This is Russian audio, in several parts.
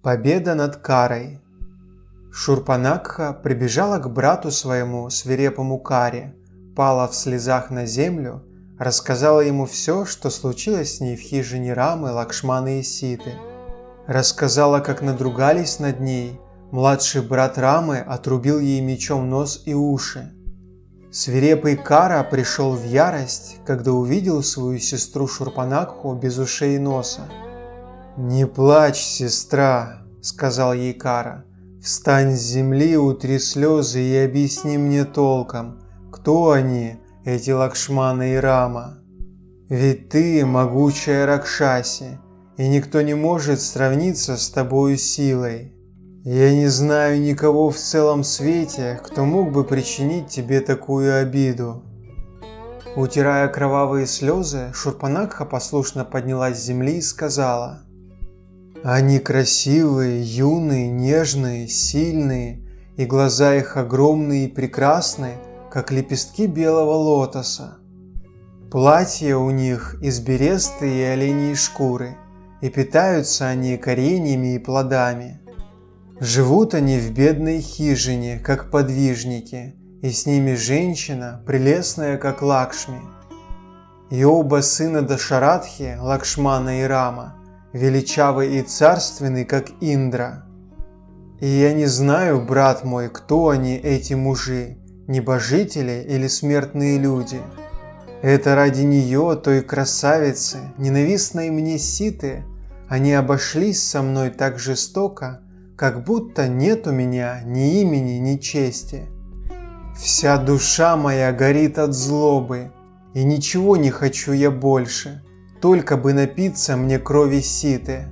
Победа над Карой. Шурпанакха прибежала к брату своему, свирепому Каре, пала в слезах на землю, рассказала ему все, что случилось с ней в хижине Рамы, Лакшманы и Ситы. Рассказала, как надругались над ней, младший брат Рамы отрубил ей мечом нос и уши. Свирепый Кара пришел в ярость, когда увидел свою сестру Шурпанакху без ушей и носа. «Не плачь, сестра», — сказал ей Кара. «Встань с земли, утри слезы и объясни мне толком, кто они, эти Лакшмана и Рама. Ведь ты могучая Ракшаси, и никто не может сравниться с тобою силой. Я не знаю никого в целом свете, кто мог бы причинить тебе такую обиду». Утирая кровавые слезы, Шурпанакха послушно поднялась с земли и сказала: «Они красивые, юные, нежные, сильные, и глаза их огромные и прекрасные, как лепестки белого лотоса. Платья у них из бересты и оленьей шкуры, и питаются они кореньями и плодами. Живут они в бедной хижине, как подвижники, и с ними женщина, прелестная, как Лакшми. И оба сына Дашаратхи, Лакшмана и Рама, величавый и царственный, как Индра. И я не знаю, брат мой, кто они, эти мужи, небожители или смертные люди. Это ради нее, той красавицы, ненавистной мне Ситы, они обошлись со мной так жестоко, как будто нет у меня ни имени, ни чести. Вся душа моя горит от злобы, и ничего не хочу я больше, только бы напиться мне крови Ситы».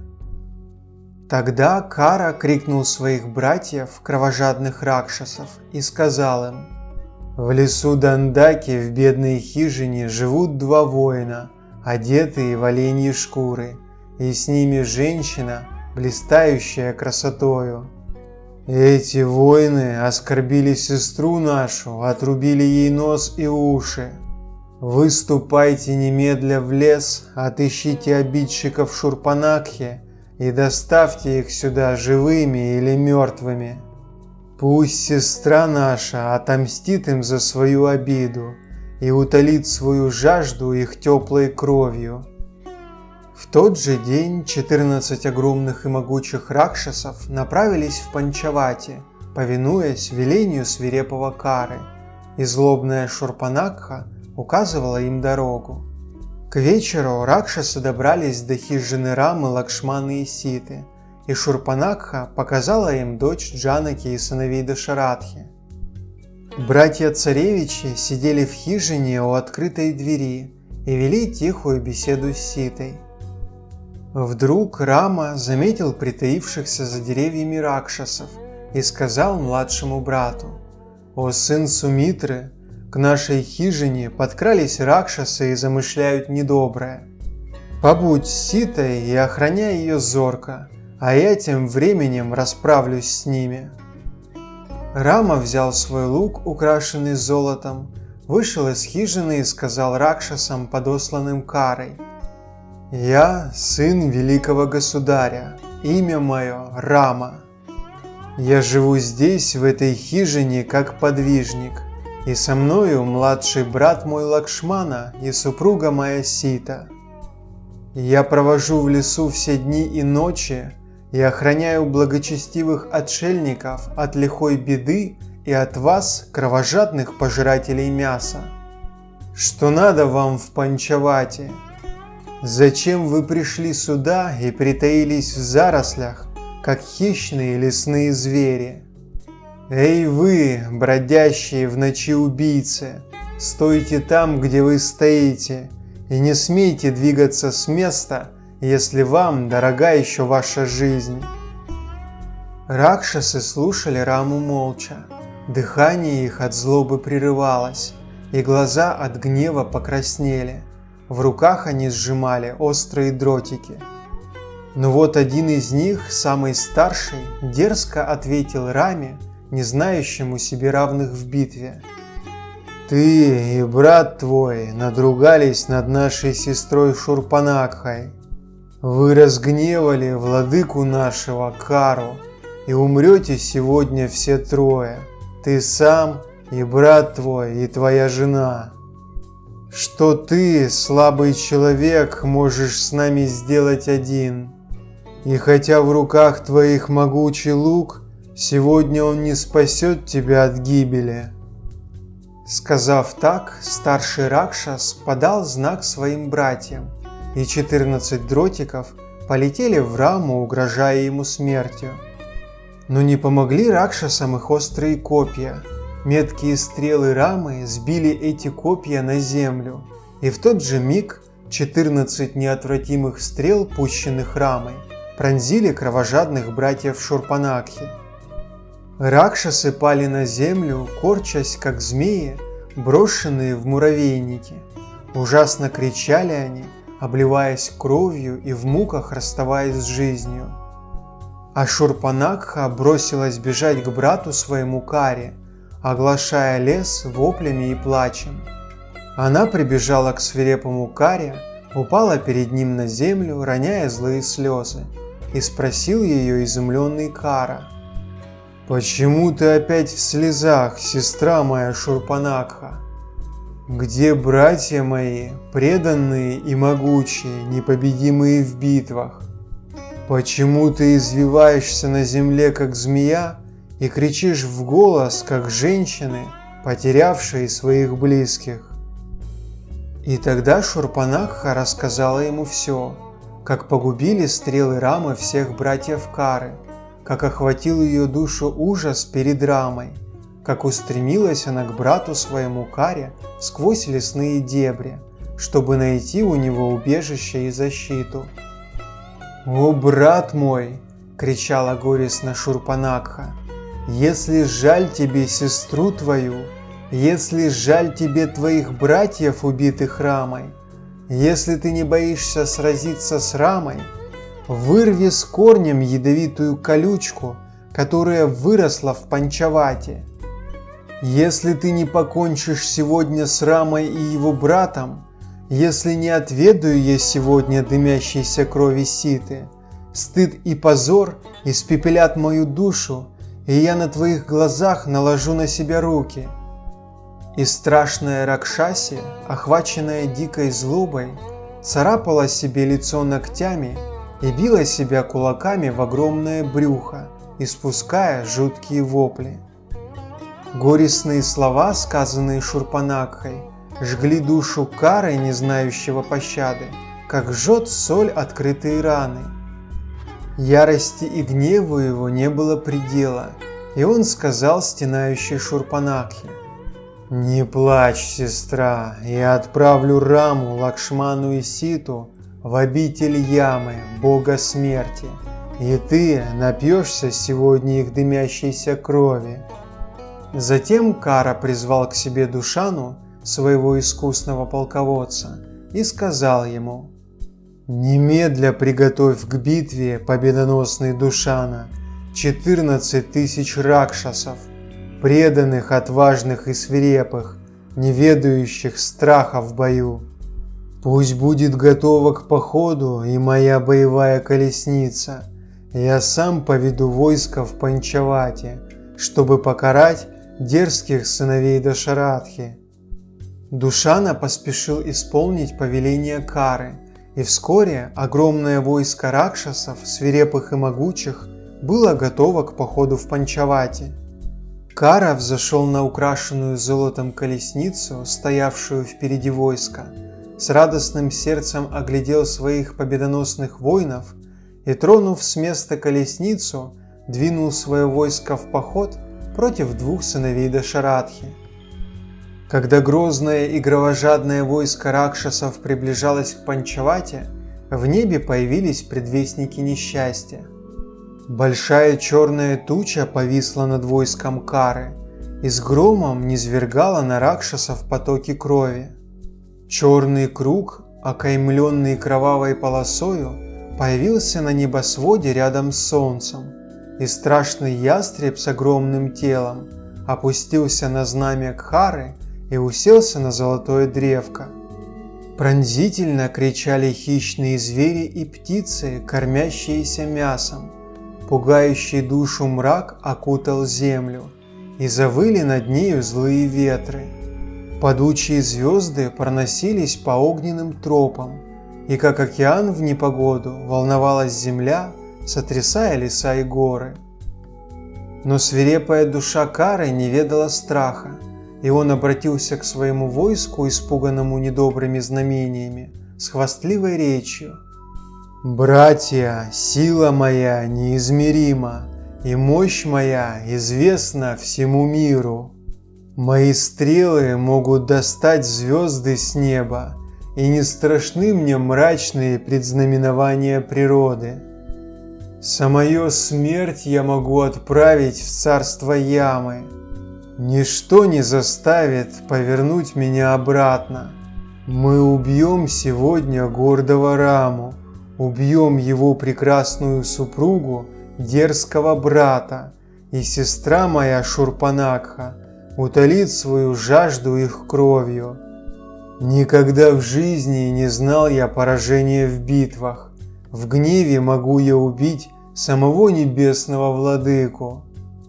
Тогда Кара крикнул своих братьев, кровожадных ракшасов, и сказал им: «В лесу Дандаки в бедной хижине живут два воина, одетые в оленьи шкуры, и с ними женщина, блистающая красотою. Эти воины оскорбили сестру нашу, отрубили ей нос и уши. Вы ступайте немедля в лес, отыщите обидчиков Шурпанакхи и доставьте их сюда живыми или мертвыми. Пусть сестра наша отомстит им за свою обиду и утолит свою жажду их теплой кровью». В тот же день 14 огромных и могучих ракшасов направились в Панчавати, повинуясь велению свирепого Кары, и злобная Шурпанакха указывала им дорогу. К вечеру ракшасы добрались до хижины Рамы, Лакшманы и Ситы, и Шурпанакха показала им дочь Джанаки и сыновей Дашаратхи. Братья-царевичи сидели в хижине у открытой двери и вели тихую беседу с Ситой. Вдруг Рама заметил притаившихся за деревьями ракшасов и сказал младшему брату: «О сын Сумитры, к нашей хижине подкрались ракшасы и замышляют недоброе. Побудь с Ситой и охраняй ее зорко, а я тем временем расправлюсь с ними». Рама взял свой лук, украшенный золотом, вышел из хижины и сказал ракшасам, подосланным Карой: «Я сын великого государя, имя мое Рама. Я живу здесь, в этой хижине, как подвижник, и со мною младший брат мой Лакшмана и супруга моя Сита. Я провожу в лесу все дни и ночи и охраняю благочестивых отшельников от лихой беды и от вас, кровожадных пожирателей мяса. Что надо вам в Панчавати? Зачем вы пришли сюда и притаились в зарослях, как хищные лесные звери? Эй вы, бродящие в ночи убийцы, стойте там, где вы стоите, и не смейте двигаться с места, если вам дорога еще ваша жизнь». Ракшасы слушали Раму молча, дыхание их от злобы прерывалось, и глаза от гнева покраснели. В руках они сжимали острые дротики. Но вот один из них, самый старший, дерзко ответил Раме, не знающему себе равных в битве: «Ты и брат твой надругались над нашей сестрой Шурпанакхой. Вы разгневали владыку нашего Кару, и умрете сегодня все трое, ты сам и брат твой и твоя жена. Что ты, слабый человек, можешь с нами сделать один? И хотя в руках твоих могучий лук, сегодня он не спасет тебя от гибели». Сказав так, старший Ракшас подал знак своим братьям, и 14 дротиков полетели в Раму, угрожая ему смертью. Но не помогли Ракшасам их острые копья. Меткие стрелы Рамы сбили эти копья на землю, и в тот же миг 14 неотвратимых стрел, пущенных Рамой, пронзили кровожадных братьев Шурпанакхи. Ракшасы пали на землю, корчась, как змеи, брошенные в муравейники. Ужасно кричали они, обливаясь кровью и в муках расставаясь с жизнью. А Шурпанакха бросилась бежать к брату своему Каре, оглашая лес воплями и плачем. Она прибежала к свирепому Каре, упала перед ним на землю, роняя злые слезы, и спросил ее изумленный Кара: «Почему ты опять в слезах, сестра моя Шурпанакха? Где братья мои, преданные и могучие, непобедимые в битвах? Почему ты извиваешься на земле, как змея, и кричишь в голос, как женщины, потерявшие своих близких?» И тогда Шурпанакха рассказала ему все, как погубили стрелы Рамы всех братьев Кары, как охватил ее душу ужас перед Рамой, как устремилась она к брату своему Каре сквозь лесные дебри, чтобы найти у него убежище и защиту. «О, брат мой!» – кричала горестно Шурпанакха. «Если жаль тебе сестру твою, если жаль тебе твоих братьев, убитых Рамой, если ты не боишься сразиться с Рамой, вырви с корнем ядовитую колючку, которая выросла в Панчавате. Если ты не покончишь сегодня с Рамой и его братом, если не отведаю я сегодня дымящейся крови Ситы, стыд и позор испепелят мою душу, и я на твоих глазах наложу на себя руки». И страшная Ракшаси, охваченная дикой злобой, царапала себе лицо ногтями и била себя кулаками в огромное брюхо, испуская жуткие вопли. Горестные слова, сказанные Шурпанакхой, жгли душу Кары, не знающего пощады, как жжет соль открытые раны. Ярости и гневу его не было предела, и он сказал стенающей Шурпанакхе: «Не плачь, сестра, я отправлю Раму, Лакшману и Ситу в обитель Ямы, бога смерти, и ты напьешься сегодня их дымящейся крови». Затем Кара призвал к себе Душану, своего искусного полководца, и сказал ему: «Немедля приготовь к битве, победоносный Душана, 14 тысяч ракшасов, преданных, отважных и свирепых, не ведающих страха в бою. Пусть будет готова к походу и моя боевая колесница. Я сам поведу войско в Панчавате, чтобы покарать дерзких сыновей Дашаратхи». Душана поспешил исполнить повеление Кары, и вскоре огромное войско ракшасов, свирепых и могучих, было готово к походу в Панчавате. Кара взошел на украшенную золотом колесницу, стоявшую впереди войска, с радостным сердцем оглядел своих победоносных воинов и, тронув с места колесницу, двинул свое войско в поход против двух сыновей Дашаратхи. Когда грозное и кровожадное войско ракшасов приближалось к Панчавате, в небе появились предвестники несчастья. Большая черная туча повисла над войском Кары и с громом низвергала на ракшасов потоки крови. Черный круг, окаймленный кровавой полосою, появился на небосводе рядом с солнцем, и страшный ястреб с огромным телом опустился на знамя Кхары и уселся на золотое древко. Пронзительно кричали хищные звери и птицы, кормящиеся мясом. Пугающий душу мрак окутал землю, и завыли над нею злые ветры. Падучие звезды проносились по огненным тропам, и как океан в непогоду волновалась земля, сотрясая леса и горы. Но свирепая душа Кары не ведала страха, и он обратился к своему войску, испуганному недобрыми знамениями, с хвастливой речью. «Братья, сила моя неизмерима, и мощь моя известна всему миру. Мои стрелы могут достать звезды с неба, и не страшны мне мрачные предзнаменования природы. Самую смерть я могу отправить в царство ямы. Ничто не заставит повернуть меня обратно. Мы убьем сегодня гордого Раму, убьем его прекрасную супругу, дерзкого брата, и сестра моя Шурпанакха утолит свою жажду их кровью. Никогда в жизни не знал я поражения в битвах. В гневе могу я убить самого небесного владыку.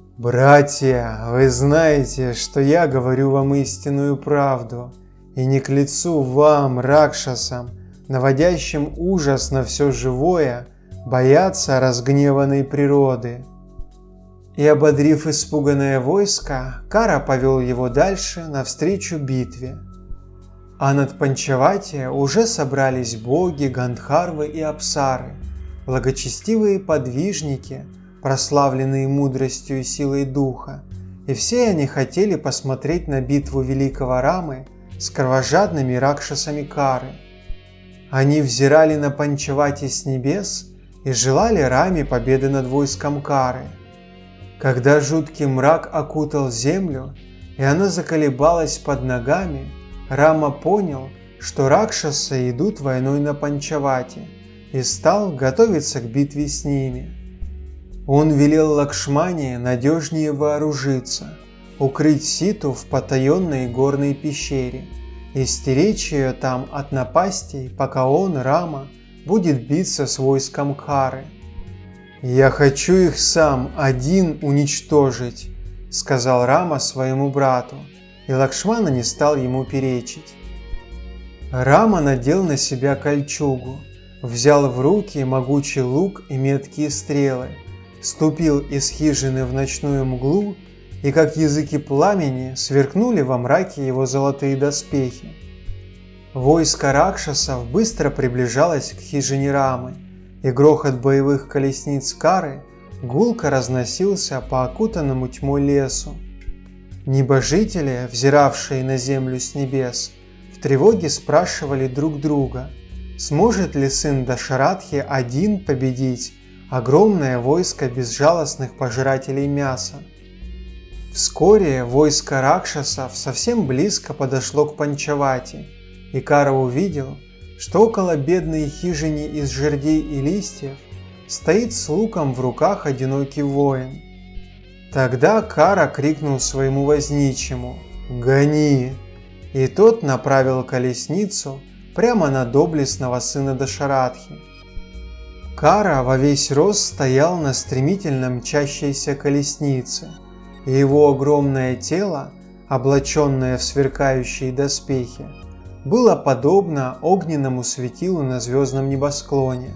Братья, вы знаете, что я говорю вам истинную правду, и не к лицу вам, ракшасам, наводящим ужас на все живое, бояться разгневанной природы». И, ободрив испуганное войско, Кара повел его дальше навстречу битве. А над Панчавати уже собрались боги, гандхарвы и апсары, благочестивые подвижники, прославленные мудростью и силой духа, и все они хотели посмотреть на битву великого Рамы с кровожадными ракшасами Кары. Они взирали на Панчавати с небес и желали Раме победы над войском Кары. Когда жуткий мрак окутал землю, и она заколебалась под ногами, Рама понял, что ракшасы идут войной на Панчавати, и стал готовиться к битве с ними. Он велел Лакшмане надежнее вооружиться, укрыть Ситу в потаенной горной пещере и стеречь ее там от напастей, пока он, Рама, будет биться с войском Кары. «Я хочу их сам один уничтожить», — сказал Рама своему брату, и Лакшмана не стал ему перечить. Рама надел на себя кольчугу, взял в руки могучий лук и меткие стрелы, ступил из хижины в ночную мглу, и как языки пламени сверкнули во мраке его золотые доспехи. Войско ракшасов быстро приближалось к хижине Рамы, и грохот боевых колесниц Кары гулко разносился по окутанному тьмой лесу. Небожители, взиравшие на землю с небес, в тревоге спрашивали друг друга, сможет ли сын Дашаратхи один победить огромное войско безжалостных пожирателей мяса. Вскоре войско ракшасов совсем близко подошло к Панчавати, и Кара увидел, что около бедной хижины из жердей и листьев стоит с луком в руках одинокий воин. Тогда Кара крикнул своему возничему «Гони!», и тот направил колесницу прямо на доблестного сына Дашаратхи. Кара во весь рост стоял на стремительно мчащейся колеснице, и его огромное тело, облаченное в сверкающие доспехи, было подобно огненному светилу на звездном небосклоне.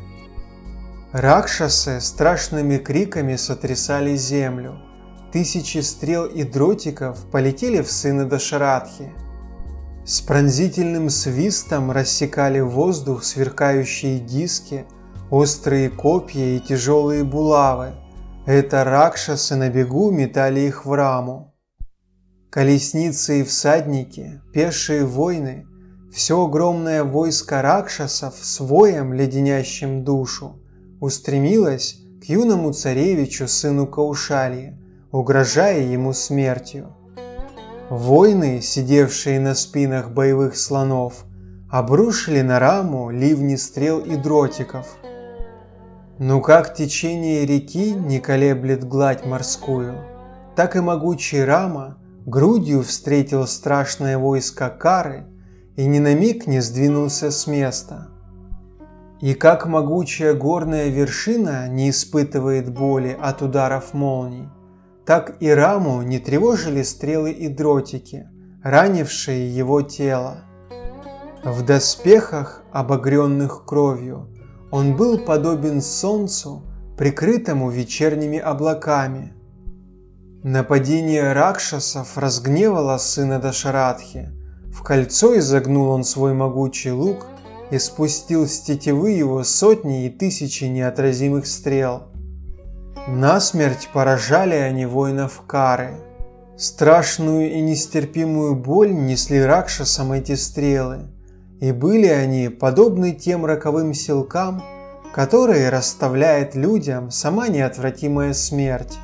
Ракшасы страшными криками сотрясали землю. Тысячи стрел и дротиков полетели в сына Дашаратхи. С пронзительным свистом рассекали воздух сверкающие диски, острые копья и тяжелые булавы. Это ракшасы на бегу метали их в Раму. Колесницы и всадники, пешие воины, все огромное войско ракшасов с воем, леденящим душу, устремилось к юному царевичу, сыну Каушальи, угрожая ему смертью. Воины, сидевшие на спинах боевых слонов, обрушили на Раму ливни стрел и дротиков. Но как течение реки не колеблет гладь морскую, так и могучий Рама грудью встретил страшное войско Кары и ни на миг не сдвинулся с места. И как могучая горная вершина не испытывает боли от ударов молний, так и Раму не тревожили стрелы и дротики, ранившие его тело. В доспехах, обогренных кровью, он был подобен солнцу, прикрытому вечерними облаками. Нападение ракшасов разгневало сына Дашаратхи. В кольцо изогнул он свой могучий лук и спустил с тетивы его сотни и тысячи неотразимых стрел. Насмерть поражали они воинов Кары. Страшную и нестерпимую боль несли ракшасам эти стрелы, и были они подобны тем роковым силкам, которые расставляет людям сама неотвратимая смерть.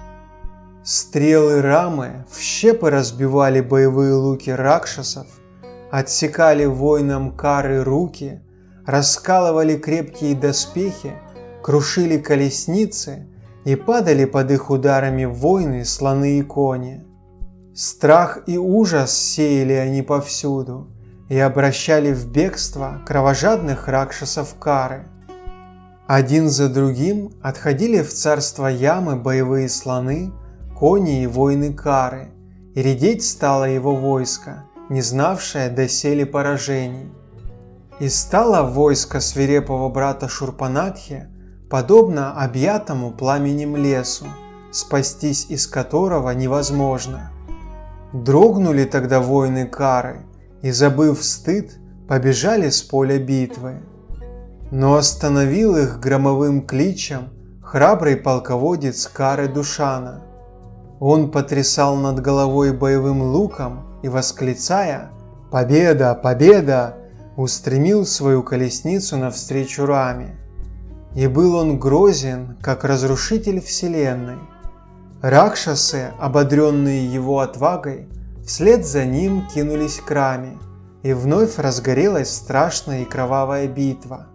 Стрелы Рамы в щепы разбивали боевые луки ракшасов, отсекали воинам Кары руки, раскалывали крепкие доспехи, крушили колесницы и падали под их ударами воины, слоны и кони. Страх и ужас сеяли они повсюду и обращали в бегство кровожадных ракшасов Кары. Один за другим отходили в царство Ямы боевые слоны, кони и воины Кары, и редеть стало его войско, не знавшее доселе поражений. И стало войско свирепого брата Шурпанакхи подобно объятому пламенем лесу, спастись из которого невозможно. Дрогнули тогда воины Кары и, забыв стыд, побежали с поля битвы. Но остановил их громовым кличем храбрый полководец Кары Душана. Он потрясал над головой боевым луком и, восклицая «Победа! Победа!», устремил свою колесницу навстречу Раме. И был он грозен, как разрушитель вселенной. Ракшасы, ободренные его отвагой, вслед за ним кинулись к Раме, и вновь разгорелась страшная и кровавая битва.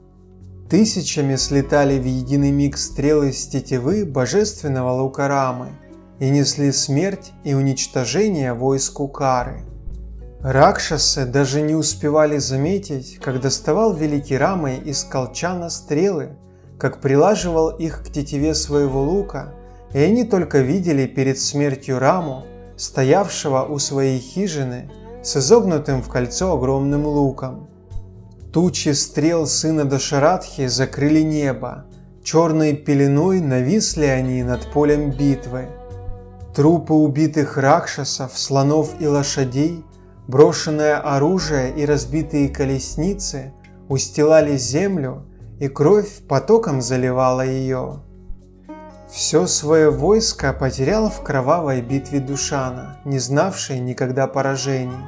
Тысячами слетали в единый миг стрелы с тетивы божественного лука Рамы и несли смерть и уничтожение войску Кары. Ракшасы даже не успевали заметить, как доставал великий Рама из колчана стрелы, как прилаживал их к тетиве своего лука, и они только видели перед смертью Раму, стоявшего у своей хижины с изогнутым в кольцо огромным луком. Тучи стрел сына Дашаратхи закрыли небо, черной пеленой нависли они над полем битвы. Трупы убитых ракшасов, слонов и лошадей, брошенное оружие и разбитые колесницы устилали землю, и кровь потоком заливала ее. Все свое войско потерял в кровавой битве Душана, не знавший никогда поражений.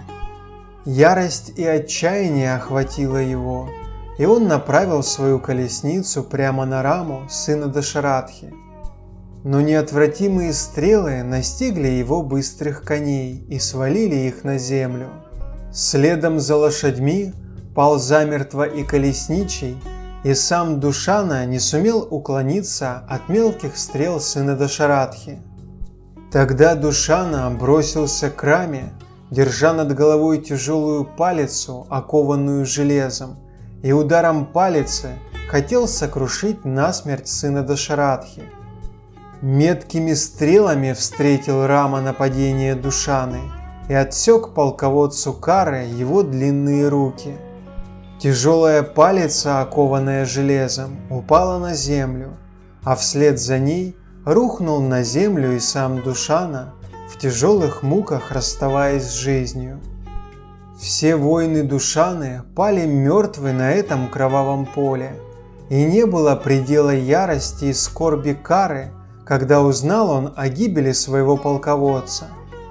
Ярость и отчаяние охватило его, и он направил свою колесницу прямо на Раму, сына Дашаратхи. Но неотвратимые стрелы настигли его быстрых коней и свалили их на землю. Следом за лошадьми пал замертво и колесничий, и сам Душана не сумел уклониться от мелких стрел сына Дашаратхи. Тогда Душана бросился к Раме, держа над головой тяжелую палицу, окованную железом, и ударом палицы хотел сокрушить насмерть сына Дашаратхи. Меткими стрелами встретил Рама нападение Душаны и отсек полководцу Кары его длинные руки. Тяжелая палица, окованная железом, упала на землю, а вслед за ней рухнул на землю и сам Душана, в тяжелых муках расставаясь с жизнью. Все воины Душаны пали мертвы на этом кровавом поле, и не было предела ярости и скорби Кары, когда узнал он о гибели своего полководца.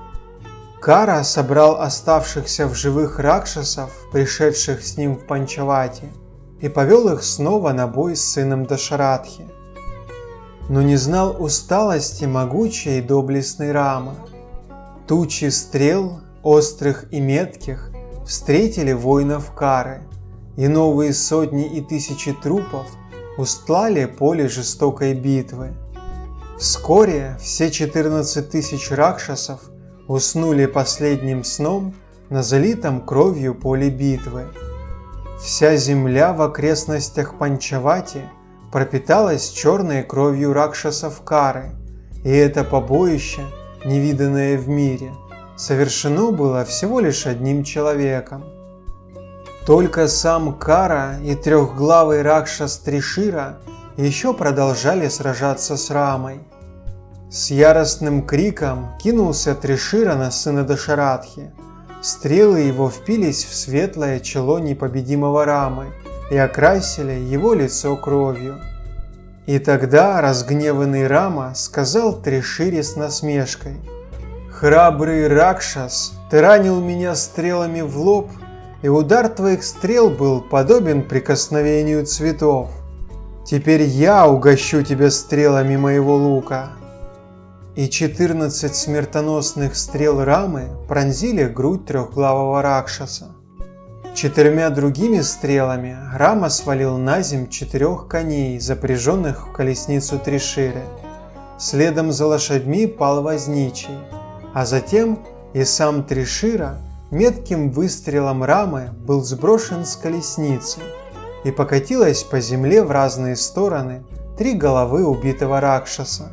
Кара собрал оставшихся в живых ракшасов, пришедших с ним в Панчавати, и повел их снова на бой с сыном Дашаратхи. Но не знал усталости могучий и доблестный Рама. Тучи стрел, острых и метких, встретили воинов Кары, и новые сотни и тысячи трупов устлали поле жестокой битвы. Вскоре все 14 тысяч ракшасов уснули последним сном на залитом кровью поле битвы. Вся земля в окрестностях Панчавати пропиталась черной кровью ракшасов Кары, и это побоище, невиданное в мире, совершено было всего лишь одним человеком. Только сам Кара и трехглавый ракшас Тришира еще продолжали сражаться с Рамой. С яростным криком кинулся Тришира на сына Дашаратхи. Стрелы его впились в светлое чело непобедимого Рамы и окрасили его лицо кровью. И тогда разгневанный Рама сказал Тришире с насмешкой: «Храбрый Ракшас, ты ранил меня стрелами в лоб, и удар твоих стрел был подобен прикосновению цветов. Теперь я угощу тебя стрелами моего лука». И 14 смертоносных стрел Рамы пронзили грудь трехглавого Ракшаса. 4 другими стрелами Рама свалил на земь 4 коней, запряженных в колесницу Триширы. Следом за лошадьми пал возничий, а затем и сам Тришира метким выстрелом Рамы был сброшен с колесницы, и покатилась по земле в разные стороны 3 головы убитого Ракшаса.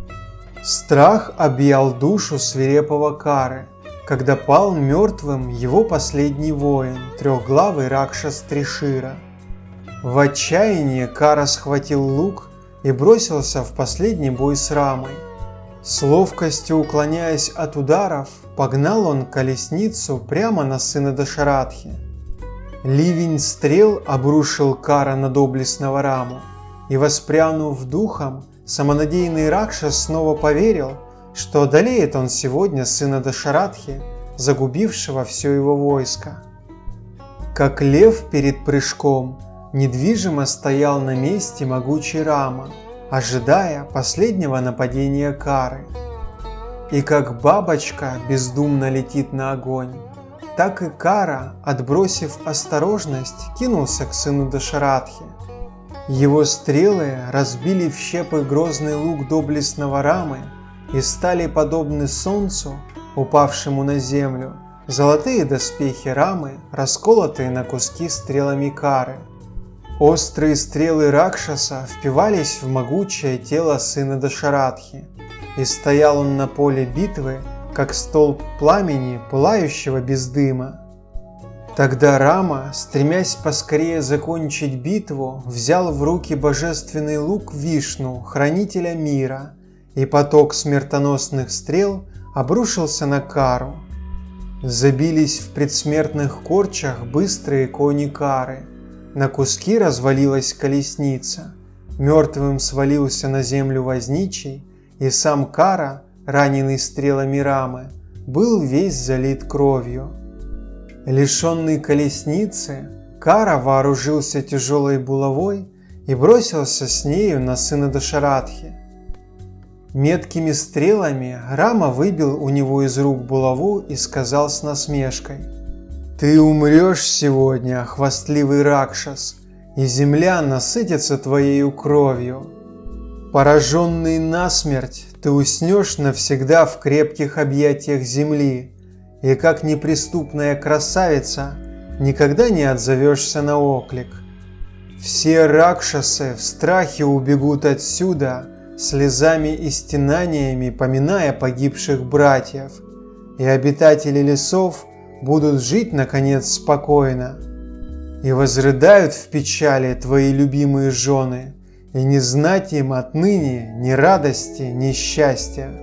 Страх объял душу свирепого Кары, когда пал мертвым его последний воин, трехглавый Ракшас Тришира. В отчаянии Кара схватил лук и бросился в последний бой с Рамой. С ловкостью уклоняясь от ударов, погнал он колесницу прямо на сына Дашаратхи. Ливень стрел обрушил Кара на доблестного Раму, и, воспрянув духом, самонадеянный Ракшас снова поверил, что одолеет он сегодня сына Дашаратхи, загубившего все его войско. Как лев перед прыжком, недвижимо стоял на месте могучий Рама, ожидая последнего нападения Кары. И как бабочка бездумно летит на огонь, так и Кара, отбросив осторожность, кинулся к сыну Дашаратхи. Его стрелы разбили в щепы грозный лук доблестного Рамы и стали подобны солнцу, упавшему на землю, золотые доспехи Рамы, расколотые на куски стрелами Кары. Острые стрелы Ракшаса впивались в могучее тело сына Дашаратхи, и стоял он на поле битвы, как столб пламени, пылающего без дыма. Тогда Рама, стремясь поскорее закончить битву, взял в руки божественный лук Вишну, хранителя мира, и поток смертоносных стрел обрушился на Кару. Забились в предсмертных корчах быстрые кони Кары, на куски развалилась колесница, мертвым свалился на землю возничий, и сам Кара, раненый стрелами Рамы, был весь залит кровью. Лишенный колесницы, Кара вооружился тяжелой булавой и бросился с нею на сына Дашаратхи. Меткими стрелами Рама выбил у него из рук булаву и сказал с насмешкой: «Ты умрешь сегодня, хвастливый Ракшас, и земля насытится твоею кровью. Пораженный насмерть, ты уснешь навсегда в крепких объятиях земли, и как неприступная красавица никогда не отзовешься на оклик. Все ракшасы в страхе убегут отсюда, слезами и стенаниями поминая погибших братьев, и обитатели лесов будут жить, наконец, спокойно. И возрыдают в печали твои любимые жены, и не знать им отныне ни радости, ни счастья».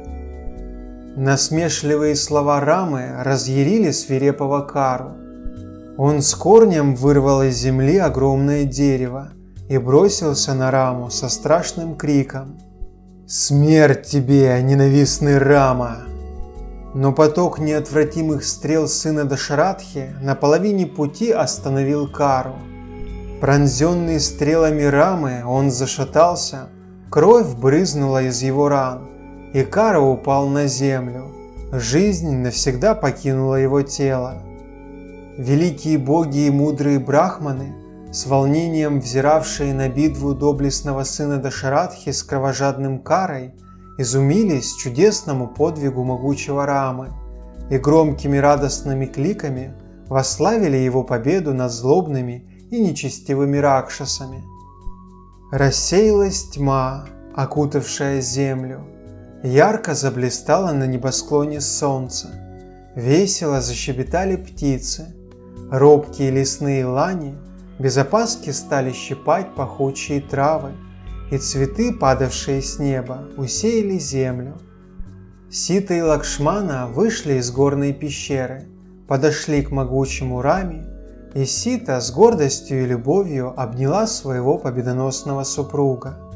Насмешливые слова Рамы разъярили свирепого Кару. Он с корнем вырвал из земли огромное дерево и бросился на Раму со страшным криком: «Смерть тебе, ненавистный Рама!» Но поток неотвратимых стрел сына Дашаратхи на половине пути остановил Кару. Пронзенный стрелами Рамы, он зашатался, кровь брызнула из его ран, и Кара упал на землю. Жизнь навсегда покинула его тело. Великие боги и мудрые брахманы, с волнением взиравшие на битву доблестного сына Дашаратхи с кровожадным Карой, изумились чудесному подвигу могучего Рамы и громкими радостными кликами восславили его победу над злобными и нечестивыми ракшасами. Рассеялась тьма, окутавшая землю, ярко заблистало на небосклоне солнце, весело защебетали птицы, робкие лесные лани без опаски стали щипать пахучие травы, и цветы, падавшие с неба, усеяли землю. Сита и Лакшмана вышли из горной пещеры, подошли к могучему Раме, и Сита с гордостью и любовью обняла своего победоносного супруга.